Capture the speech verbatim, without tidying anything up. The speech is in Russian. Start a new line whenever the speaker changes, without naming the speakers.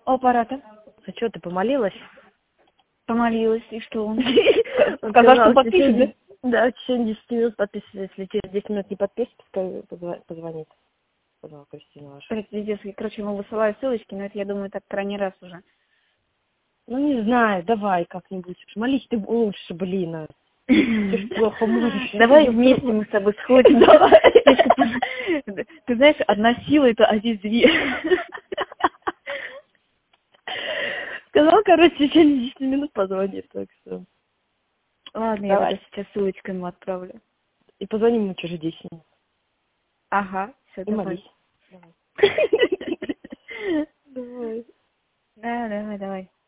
у аппарата.
А что, ты помолилась?
Помолилась, и что он?
Сказал, что подпишет, да? Да, в течение десяти минут подписывай. Если через десять минут не подпишешь, пускай позвонит. Сказала Кристина ваша.
Короче, ему высылаю ссылочки, но это, я думаю, так крайний раз уже.
Ну, не знаю, давай как-нибудь. Молись ты лучше, блин. Ты ж плохо можешь.
Давай вместе мы с тобой сходим. Ты знаешь, одна сила — это один зверь.
Сказал, короче, через десять минут позвонит, так что...
Ладно, давай. Я тебе сейчас ссылочку ему отправлю.
И позвоним ему через десять минут.
Ага, все,
и
давай.
Молись. Давай. Давай.
Да, давай, давай.